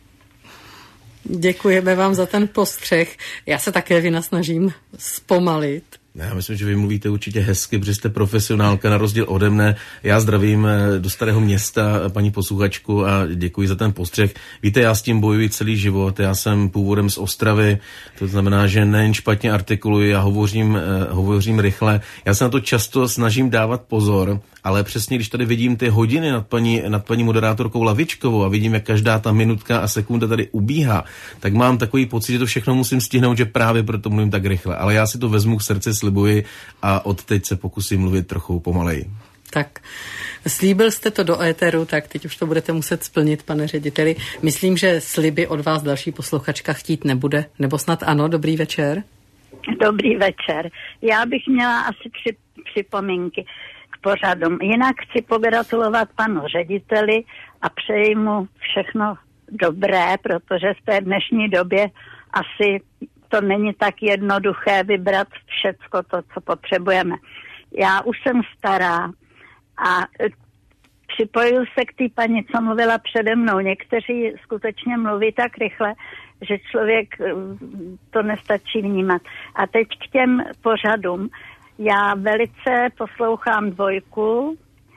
Děkujeme vám za ten postřeh. Já se také vynasnažím zpomalit. Já myslím, že vy mluvíte určitě hezky, protože jste profesionálka na rozdíl ode mne. Já zdravím do Starého Města paní posluchačku a děkuji za ten postřeh. Víte, já s tím bojuji celý život. Já jsem původem z Ostravy, to znamená, že nejen špatně artikuluji, já hovořím, hovořím rychle. Já se na to často snažím dávat pozor, ale přesně když tady vidím ty hodiny nad paní, nad paní moderátorkou Lavičkovou a vidím, jak každá ta minutka a sekunda tady ubíhá, tak mám takový pocit, že to všechno musím stihnout, že právě proto mluvím tak rychle. Ale já si to vezmu k srdci, slibuji a od teď se pokusím mluvit trochu pomaleji. Tak, slíbil jste to do éteru, tak teď už to budete muset splnit, pane řediteli. Myslím, že sliby od vás další posluchačka chtít nebude, nebo snad ano. Dobrý večer. Dobrý večer. Já bych měla asi tři připomínky k pořadům. Jinak chci pogratulovat panu řediteli a přeji mu všechno dobré, protože v té dnešní době asi to není tak jednoduché vybrat všecko to, co potřebujeme. Já už jsem stará a připojuju se k té paní, co mluvila přede mnou. Někteří skutečně mluví tak rychle, že člověk to nestačí vnímat. A teď k těm pořadům. Já velice poslouchám Dvojku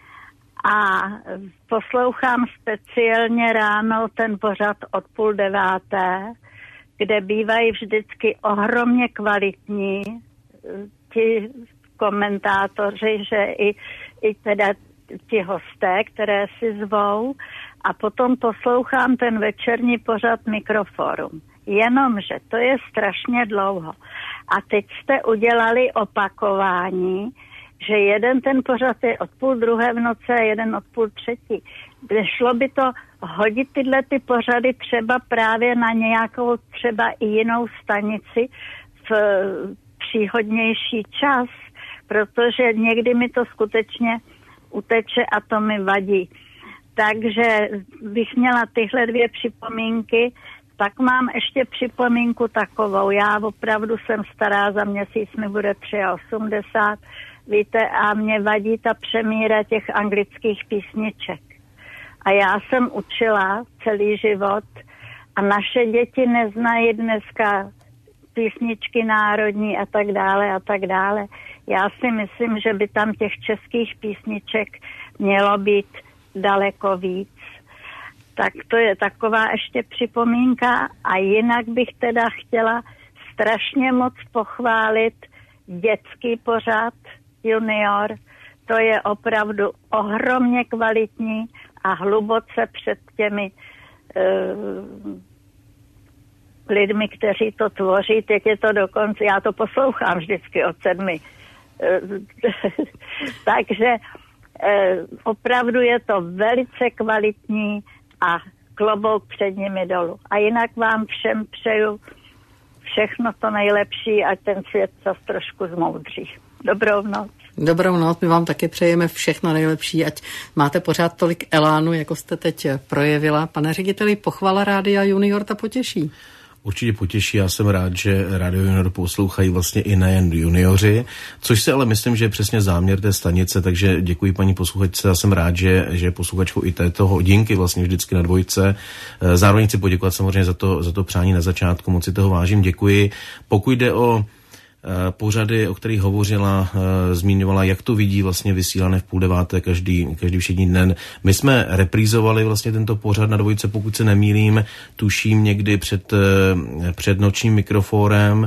a poslouchám speciálně ráno ten pořad od půl deváté, kde bývají vždycky ohromně kvalitní ti komentátoři, že i, i teda ti hosté, které si zvou, a potom poslouchám ten večerní pořad Mikroforum. Jenomže to je strašně dlouho. A teď jste udělali opakování, že jeden ten pořad je od půl druhé v noci a jeden od půl třetí. Šlo by to hodit tyhle ty pořady třeba právě na nějakou třeba i jinou stanici v příhodnější čas, protože někdy mi to skutečně uteče a to mi vadí. Takže bych měla tyhle dvě připomínky. Pak mám ještě připomínku takovou. Já opravdu jsem stará, za měsíc mi bude osmdesát tři, víte, a mě vadí ta přemíra těch anglických písniček. A já jsem učila celý život a naše děti neznají dneska písničky národní a tak dále a tak dále. Já si myslím, že by tam těch českých písniček mělo být daleko víc. Tak to je taková ještě připomínka a jinak bych teda chtěla strašně moc pochválit dětský pořad Junior. To je opravdu ohromně kvalitní a hluboce před těmi uh, lidmi, kteří to tvoří. Teď je to dokonce, já to poslouchám vždycky od sedmi. Uh, takže uh, opravdu je to velice kvalitní a klobouk před nimi dolů. A jinak vám všem přeju všechno to nejlepší, ať ten svět zase trošku zmoudří. Dobrou noc. Dobrou noc, my vám taky přejeme všechno nejlepší, ať máte pořád tolik elánu, jako jste teď projevila. Pane řediteli, pochvala Rádia Junior ta potěší. Určitě potěší, já jsem rád, že Radio Junior poslouchají vlastně i nejen junioři, což si ale myslím, že je přesně záměr té stanice, takže děkuji paní posluchačce, já jsem rád, že, že je posluchačkou i této hodinky vlastně vždycky na dvojce. Zároveň chci poděkovat samozřejmě za to, za to přání na začátku, moc si toho vážím, děkuji. Pokud jde o pořady, o kterých hovořila, zmiňovala, jak to vidí vlastně vysílané v půl deváté každý, každý všední den. My jsme reprízovali vlastně tento pořad na dvojce, pokud se nemýlím, tuším někdy před, před nočním mikrofórem.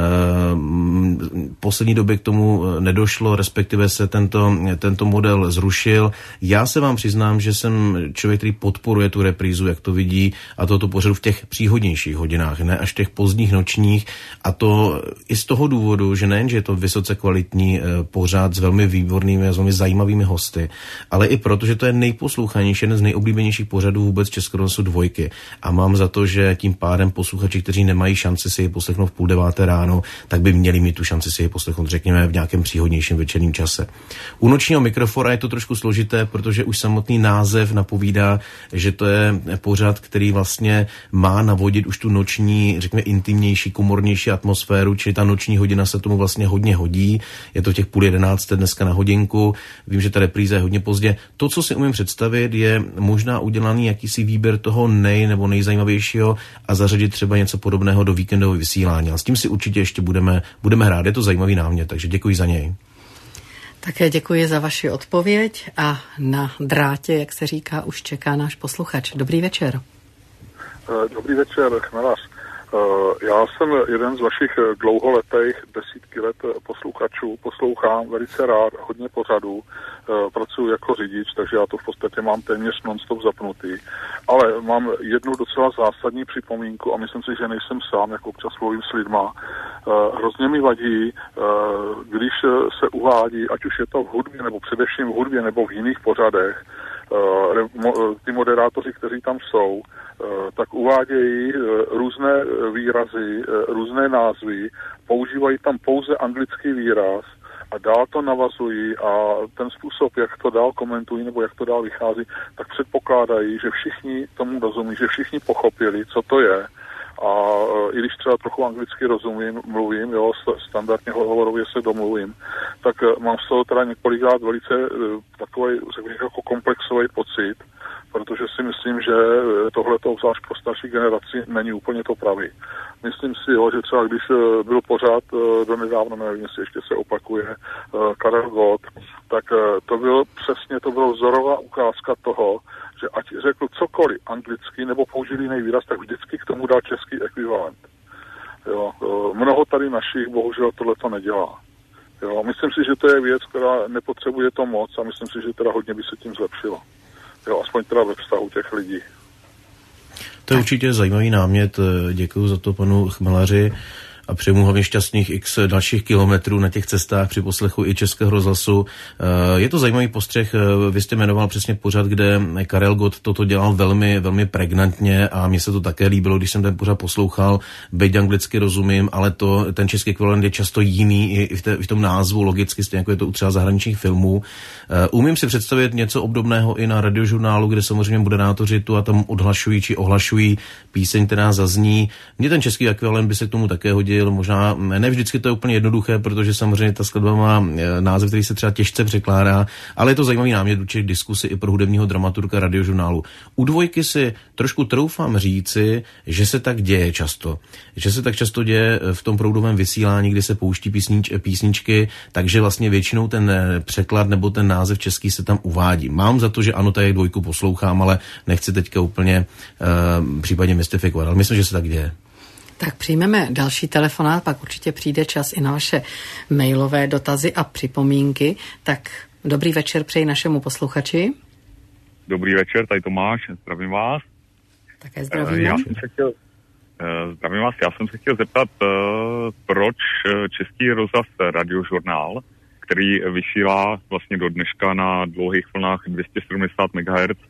Poslední době k tomu nedošlo, respektive se tento, tento model zrušil. Já se vám přiznám, že jsem člověk, který podporuje tu reprízu, jak to vidí, a toto pořadu v těch příhodnějších hodinách, ne až v těch pozdních nočních, a to i z toho důvodu, důvodu, že nejen, že je to vysoce kvalitní pořad s velmi výbornými a velmi zajímavými hosty, ale i proto, že to je nejposlouchanější, jeden z nejoblíbenějších pořadů vůbec Českého rozhlasu Dvojky. A mám za to, že tím pádem posluchači, kteří nemají šanci si ji poslechnout v půl deváté ráno, tak by měli mít tu šanci si ji poslechnout, řekněme, v nějakém příhodnějším večerním čase. U nočního mikrofona je to trošku složité, protože už samotný název napovídá, že to je pořad, který vlastně má navodit už tu noční, řekněme, intimnější, komornější atmosféru, či ta noční hodina se tomu vlastně hodně hodí. Je to těch půl jedenácté dneska na hodinku. Vím, že ta repríza je hodně pozdě. To, co si umím představit, je možná udělaný jakýsi výběr toho nej nebo nejzajímavějšího a zařadit třeba něco podobného do víkendového vysílání. A s tím si určitě ještě budeme, budeme hrát. Je to zajímavý námět, takže děkuji za něj. Také děkuji za vaši odpověď a na drátě, jak se říká, už čeká náš posluchač. Dobrý večer. Dobrý večer, Chmelař. Já jsem jeden z vašich dlouholetých, desítky let posluchačů, poslouchám velice rád, hodně pořadů, pracuji jako řidič, takže já to v podstatě mám téměř non-stop zapnutý. Ale mám jednu docela zásadní připomínku a myslím si, že nejsem sám, jak občas mluvím s lidma. Hrozně mi vadí, když se uvádí, ať už je to v hudbě, nebo především v hudbě, nebo v jiných pořadech, ty moderátoři, kteří tam jsou, tak uvádějí různé výrazy, různé názvy, používají tam pouze anglický výraz a dál to navazují a ten způsob, jak to dál komentují nebo jak to dál vychází, tak předpokládají, že všichni tomu rozumí, že všichni pochopili, co to je. A i když třeba trochu anglicky rozumím, mluvím, jo, standardně hovorově se domluvím, tak mám z toho teda několikrát velice takový, řekl bych, jako komplexový pocit, protože si myslím, že tohleto zvlášť pro starší generaci není úplně to pravý. Myslím si, jo, že třeba když byl pořád donedávno, nevím, jestli ještě se opakuje, Karel Gott, tak to bylo přesně, to bylo vzorová ukázka toho, že ať řekl cokoliv anglicky nebo použil jiný výraz, tak vždycky k tomu dal český ekvivalent. Jo, mnoho tady našich bohužel tohleto nedělá. Jo, myslím si, že to je věc, která nepotřebuje to moc a myslím si, že teda hodně by se tím zlepšilo. Jo, aspoň teda ve vztahu těch lidí. To je určitě zajímavý námět, děkuji za to panu Chmelaři a přeju mu hlavně šťastných x dalších kilometrů na těch cestách při poslechu i Českého rozhlasu. Je to zajímavý postřeh, vy jste jmenoval přesně pořad, kde Karel Gott toto dělal velmi, velmi pregnantně a mně se to také líbilo, když jsem ten pořad poslouchal, byť anglicky rozumím, ale to, ten český ekvivalent je často jiný i v, té, v tom názvu logicky, stejně jako je to u třeba zahraničních filmů. Umím si představit něco obdobného i na radiožurnálu, kde samozřejmě moderátoři tu a tam odhlašují či ohlašují píseň, která zazní. Mně ten český ekvivalent by se k tomu také hodil. Možná ne vždycky to je úplně jednoduché, protože samozřejmě ta skladba má název, který se třeba těžce překládá, ale je to zajímavý námět určitě diskusy i pro hudebního dramaturga radiožurnálu. U Dvojky si trošku troufám říci, že se tak děje často. Že se tak často děje v tom proudovém vysílání, kdy se pouští písnič, písničky, takže vlastně většinou ten překlad nebo ten název český se tam uvádí. Mám za to, že ano, tady Dvojku poslouchám, ale nechci teďka úplně uh, případně mystifikovat, ale myslím, že se tak děje. Tak přijmeme další telefonát, pak určitě přijde čas i na vaše mailové dotazy a připomínky. Tak dobrý večer přeji našemu posluchači. Dobrý večer, tady Tomáš, zdravím vás. Také zdravím. Já jsem se chtěl, zdravím vás, já jsem se chtěl zeptat, proč Český rozhlas radiožurnál, který vysílá vlastně do dneška na dlouhých vlnách dvě stě sedmdesát megahertzů,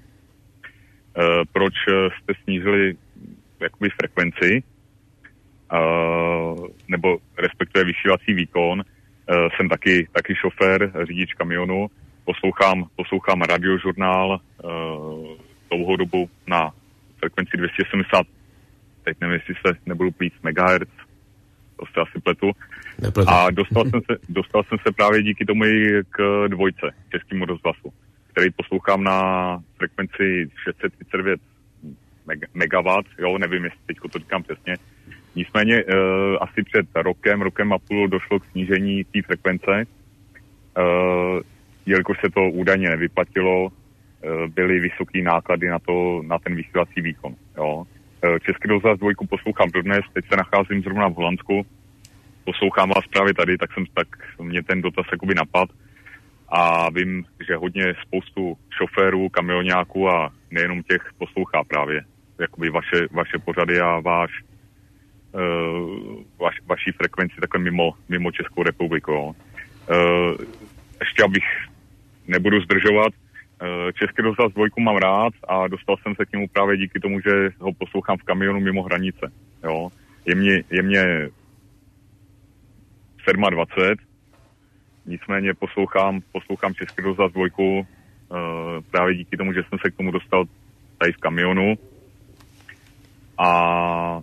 proč jste snížili jakoby frekvenci, Uh, nebo respektive vysílací výkon, uh, jsem taky, taky šofér, řidič kamionu, poslouchám, poslouchám radiožurnál dlouhou dobu na frekvenci dvě stě sedmdesát, teď nevím, jestli se nebudu plít megahertz, to se asi pletu. Nepletu. A dostal jsem, se, dostal jsem se právě díky tomu i k dvojce, Českému rozhlasu, který poslouchám na frekvenci šest set třicet devět megawatt, jo, nevím, jestli teď to říkám přesně. Nicméně uh, asi před rokem, rokem a půl došlo k snížení té frekvence, uh, jelikož se to údajně nevyplatilo, uh, byly vysoké náklady na, to, na ten vysílací výkon. Jo. Uh, Český rozhlas dvojku poslouchám dodnes, teď se nacházím zrovna v Holandsku, poslouchám vás právě tady, tak jsem tak mě ten dotaz jakoby napad a vím, že hodně spoustu šoférů, kamionáků a nejenom těch poslouchá právě jakoby vaše, vaše pořady a váš Uh, vaš, vaší frekvenci takhle mimo, mimo Českou republiku. Uh, ještě abych nebudu zdržovat, uh, Český rozhlas dvojku mám rád a dostal jsem se k němu právě díky tomu, že ho poslouchám v kamionu mimo hranice. Jo. Je mě, je mě dvacet sedm, nicméně poslouchám, poslouchám Český rozhlas dvojku uh, právě díky tomu, že jsem se k tomu dostal tady v kamionu a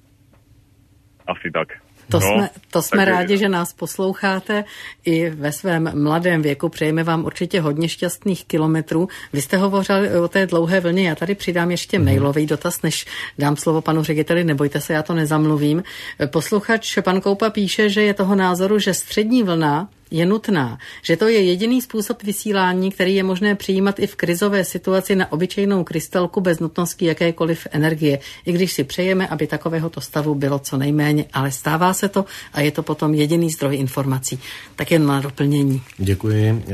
asi tak. To no, jsme, to jsme takže rádi, že nás posloucháte i ve svém mladém věku. Přejeme vám určitě hodně šťastných kilometrů. Vy jste hovořili o té dlouhé vlně. Já tady přidám ještě mm. mailový dotaz, než dám slovo panu řediteli. Nebojte se, já to nezamluvím. Posluchač pan Koupa píše, že je toho názoru, že střední vlna je nutná, že to je jediný způsob vysílání, který je možné přijímat i v krizové situaci na obyčejnou krystalku bez nutnosti jakékoliv energie. I když si přejeme, aby takovéhoto stavu bylo co nejméně, ale stává se to a je to potom jediný zdroj informací. Tak jen na doplnění. Děkuji.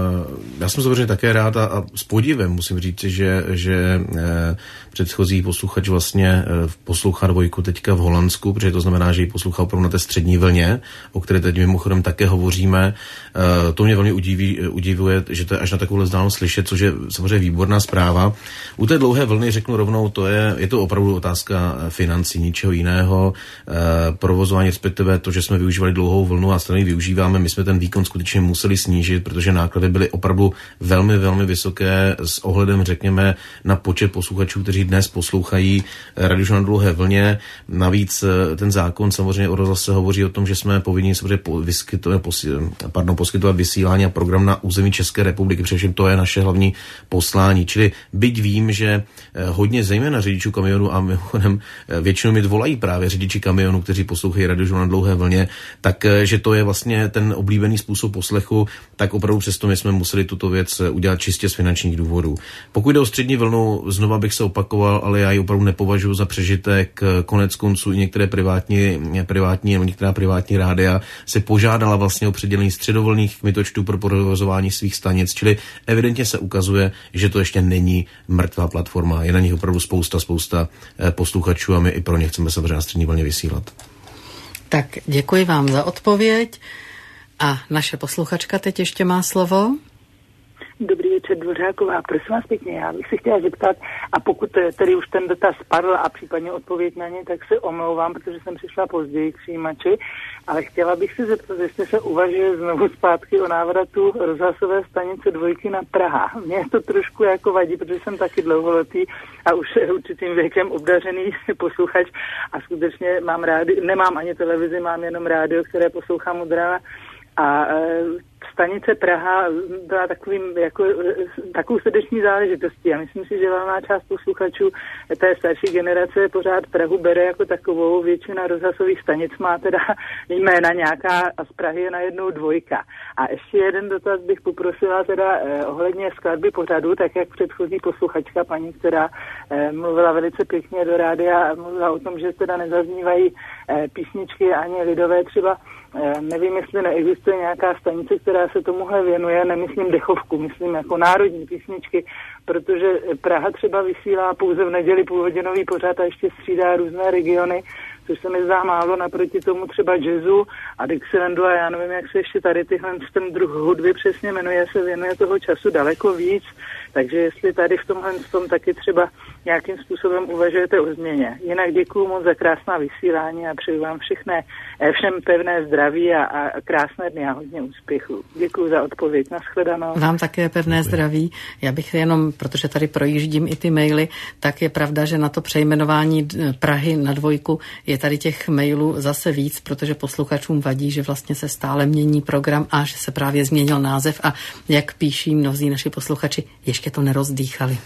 Já jsem samozřejmě také rád a s podívem musím říct, že, že předchozí posluchač vlastně poslouchá dvojku teďka v Holandsku, protože to znamená, že ji poslouchá opravdu na té střední vlně, o které teď mimochodem také hovoříme. To mě velmi udiví, udivuje, že to je až na takovou vzdálenost slyšet, což je samozřejmě výborná zpráva. U té dlouhé vlny řeknu rovnou, to je, je to opravdu otázka financí, ničeho jiného. Provozování, respektive to, že jsme využívali dlouhou vlnu a strany využíváme, my jsme ten výkon skutečně museli snížit, protože náklady byly opravdu velmi, velmi vysoké s ohledem, řekněme, na počet posluchačů, kteří dnes poslouchají radiožurnál na dlouhé vlně. Navíc ten zákon samozřejmě o rozhlase hovoří o tom, že jsme povinni samozřejmě vyskytovat, pardon, poskytovat vysílání a program na území České republiky, především to je naše hlavní poslání. Čili byť vím, že hodně zejména řidičů kamionů a mimochodem většinou mi volají právě řidiči kamionů, kteří poslouchají radiožurnál na dlouhé vlně, tak že to je vlastně ten oblíbený způsob poslechu, tak opravdu přesto my jsme museli tuto věc udělat čistě z finančních důvodů. Pokud jde o střední vlnu, znova bych se opakoval, ale já ji opravdu nepovažuji za přežitek. Konec konců i některé privátní, privátní nebo některá privátní rádia se požádala vlastně o předělení středovlnných kmitočtů pro provozování svých stanic, čili evidentně se ukazuje, že to ještě není mrtvá platforma. Je na nich opravdu spousta, spousta posluchačů a my i pro ně chceme samozřejmě na střední vlně vysílat. Tak děkuji vám za odpověď a naše posluchačka teď ještě má slovo. Dobrý večer, Dvořáková. Prosím vás pěkně, já bych se chtěla zeptat, a pokud tedy už ten dotaz padl a případně odpověď na ně, tak se omlouvám, protože jsem přišla později k přijímači, ale chtěla bych se zeptat, jestli se uvažuje znovu zpátky o návratu rozhlasové stanice dvojky na Praha. Mně to trošku jako vadí, protože jsem taky dlouholetý a už určitým věkem obdařený posluchač a skutečně mám rádi, nemám ani televizi, mám jenom rádio, které poslouchám od rána. A e, stanice Praha byla takovým, jako, takovou srdeční záležitostí a myslím si, že valná část posluchačů té starší generace pořád Prahu bere jako takovou. Většina rozhlasových stanic má teda jména nějaká a z Prahy je najednou dvojka. A ještě jeden dotaz bych poprosila teda eh, ohledně skladby pořadu, tak jak předchozí posluchačka, paní, která eh, mluvila velice pěkně do rádia a mluvila o tom, že teda nezaznívají eh, písničky ani lidové třeba. Nevím, jestli neexistuje nějaká stanice, která se tomuhle věnuje, nemyslím dechovku, myslím jako národní písničky, protože Praha třeba vysílá pouze v neděli půlhodinový pořad a ještě střídá různé regiony, což se mi zdá málo naproti tomu třeba jazzu a Dixielandu a já nevím, jak se ještě tady tyhle ten druh hudby přesně jmenuje, se věnuje toho času daleko víc, takže jestli tady v tomhle tom taky třeba nějakým způsobem uvažujete o změně. Jinak děkuju moc za krásná vysílání a přeju vám všechny, všem pevné zdraví a, a krásné dny a hodně úspěchů. Děkuju za odpověď. Nashledanou. Vám také pevné zdraví. Já bych jenom, protože tady projíždím i ty maily, tak je pravda, že na to přejmenování Prahy na dvojku je tady těch mailů zase víc, protože posluchačům vadí, že vlastně se stále mění program a že se právě změnil název a jak píší mnozí naši posluchači, ještě to nerozdýchali.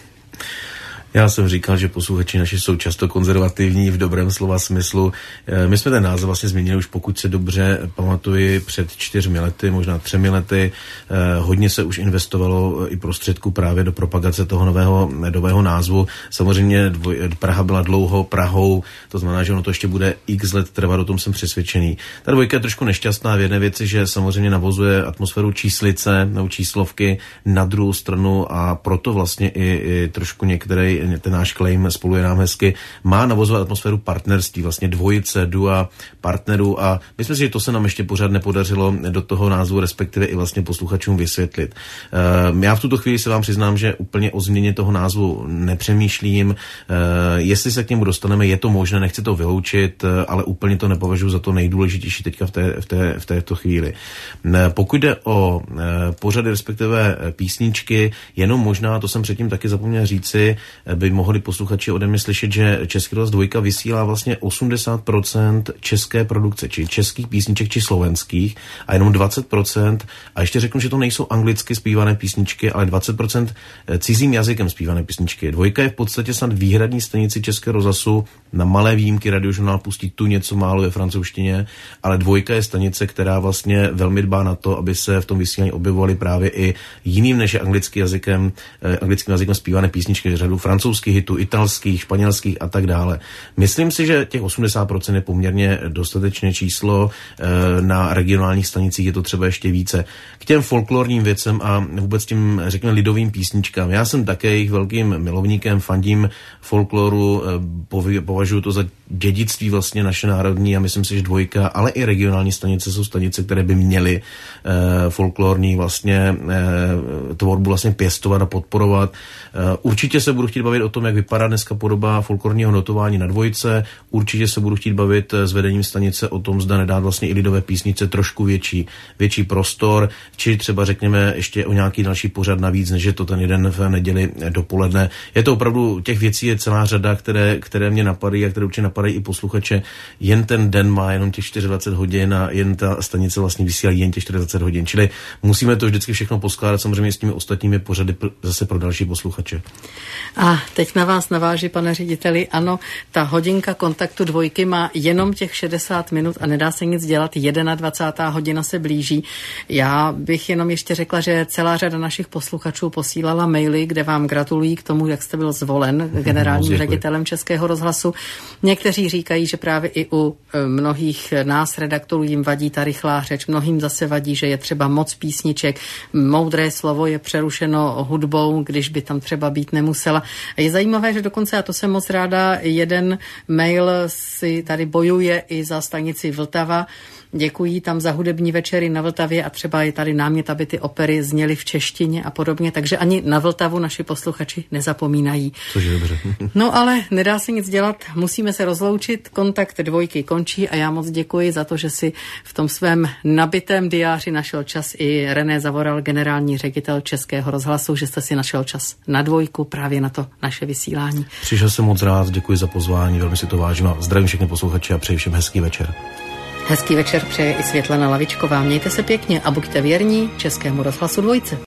Já jsem říkal, že posluchači naši jsou často konzervativní v dobrém slova smyslu. My jsme ten název vlastně změnili už, pokud se dobře pamatuji, před čtyřmi lety, možná třemi lety. Hodně se už investovalo i prostředků právě do propagace toho nového, nového názvu. Samozřejmě dvoj, Praha byla dlouho Prahou, to znamená, že ono to ještě bude x let trvat, o tom jsem přesvědčený. Ta dvojka je trošku nešťastná v jedné věci, že samozřejmě navozuje atmosféru číslice nebo číslovky na druhou stranu a proto vlastně i, i trošku některé ten náš claim Spolu je nám hezky, má navozovat atmosféru partnerství, vlastně dvojice, dua, partnerů a myslím si, že to se nám ještě pořád nepodařilo do toho názvu, respektive i vlastně posluchačům vysvětlit. Uh, já v tuto chvíli se vám přiznám, že úplně o změně toho názvu nepřemýšlím. Uh, jestli se k němu dostaneme, je to možné, nechci to vyloučit, uh, ale úplně to nepovažuji za to nejdůležitější teďka v, té, v, té, v této chvíli. Uh, pokud jde o uh, pořady, respektive písničky, jenom možná, to jsem předtím taky zapomněl říci, by mohli posluchači ode mě slyšet, že Český rozhlas dvojka vysílá vlastně osmdesát procent české produkce, či českých písniček, či slovenských a jenom dvacet procent, a ještě řeknu, že to nejsou anglicky zpívané písničky, ale dvacet procent cizím jazykem zpívané písničky. Dvojka je v podstatě snad výhradní stanici Českého rozhlasu, na malé výjimky Radiožurnál pustí tu něco málo ve francouzštině, ale dvojka je stanice, která vlastně velmi dbá na to, aby se v tom vysílání objevovaly právě i jiným než anglickým jazykem, anglickým jazykem zpívané písničky, řadu francouzských hitů, italských, španělských a tak dále. Myslím si, že těch osmdesát procent je poměrně dostatečné číslo, na regionálních stanicích je to třeba ještě více. K těm folklorním věcem a vůbec tím, řekněme, lidovým písničkám. Já jsem také jejich velkým milovníkem, fandím folkloru, považuji to za dědictví vlastně naše národní a myslím si, že dvojka, ale i regionální stanice jsou stanice, které by měly eh, folklorní vlastně eh, tvorbu vlastně pěstovat a podporovat. Eh, určitě se budu chtít bavit o tom, jak vypadá dneska podoba folklorního notování na dvojce, určitě se budu chtít bavit s vedením stanice o tom, zda nedát vlastně i lidové písnice trošku větší, větší prostor, či třeba řekněme ještě o nějaký další pořad navíc, než je to ten jeden v neděli dopoledne. Je to opravdu, těch věcí je celá řada, které, které mě napadají a které určitě napadají i posluchače. Jen ten den má jenom těch dvacet čtyři hodin a jen ta stanice vlastně vysílá jen těch dvacet čtyři hodin. Čili musíme to vždycky všechno poskládat samozřejmě s těmi ostatními pořady zase pro další posluchače. A teď na vás naváží, pane řediteli, ano, ta hodinka kontaktu dvojky má jenom těch šedesát minut a nedá se nic dělat, dvacátá jedna hodina se blíží. Já bych jenom ještě řekla, že celá řada našich posluchačů posílala maily, kde vám gratulují k tomu, jak jste byl zvolen generálním ředitelem Českého rozhlasu. Někteří říkají, že právě i u mnohých nás redaktorů jim vadí ta rychlá řeč, mnohým zase vadí, že je třeba moc písniček, moudré slovo je přerušeno hudbou, když by tam třeba být nemusela. A je zajímavé, že dokonce, a to jsem moc ráda, jeden mail si tady bojuje i za stanici Vltava. Děkují tam za hudební večery na Vltavě a třeba je tady námět, aby ty opery zněly v češtině a podobně, takže ani na Vltavu naši posluchači nezapomínají. Což je dobře. No ale nedá se nic dělat, musíme se rozloučit, kontakt dvojky končí a já moc děkuji za to, že si v tom svém nabitém diáři našel čas i René Zavoral, generální ředitel Českého rozhlasu, že jste si našel čas na dvojku právě na to naše vysílání. Přišel jsem moc rád, děkuji za pozvání, velmi si to vážím a zdravím všechny posluchače a přeji všem hezký večer. Hezký večer přeje i Světlana Lavičková. Mějte se pěkně a buďte věrní Českému rozhlasu dvojce.